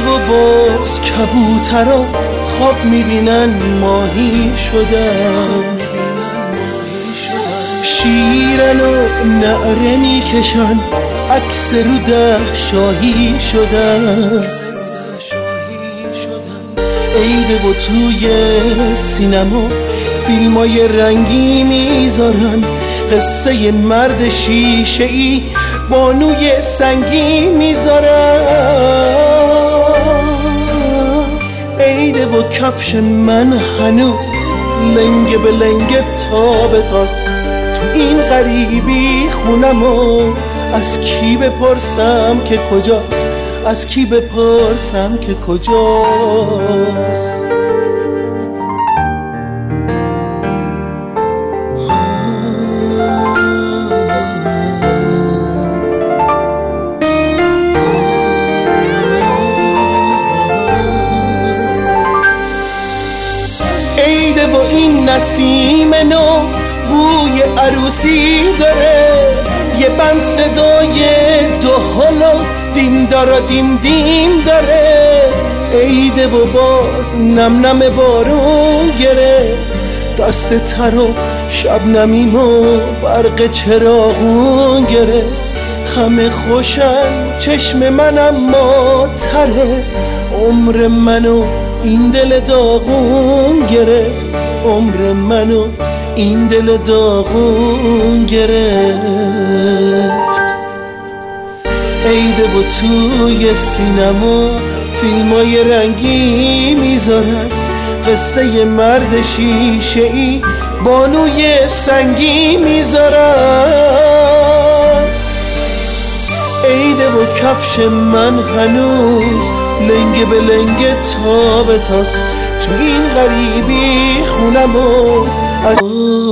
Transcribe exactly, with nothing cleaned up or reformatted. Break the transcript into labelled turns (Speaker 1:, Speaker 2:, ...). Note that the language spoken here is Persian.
Speaker 1: و باز کبوترا خواب میبینن ماهی شدن، شیرن و نعره میکشن عکس رو ده شاهی شدن. عیده و توی سینما فیلمای رنگی میذارن، قصه مرد شیشه ای بانوی سنگی میذارن. عیده و کفش من هنوز لنگه به لنگه تابتاست. تو این غریبی خونمو از کی بپرسم که کجاست، از کی بپرسم که کجاست. عیده و این نسیم نو بوی عروسی داره، یه بند صدای دهل و دیم دارا دیم دیم داره. عیده و باز نم نم بارون گرفت دست تر و شبنمیم و برق چراغون گرفت. همه خوشن چشم من اما تره، عمر منو این دل داغون گرفت، عمر منو این دل داغون گرفت. عیده و توی سینما فیلمای رنگی میذارن، قصه مرد شیشه ای بانوی سنگی میذارن. عیده و کفش من هنوز لنگه به لنگه تابتاست. تو این غریبی خونمو از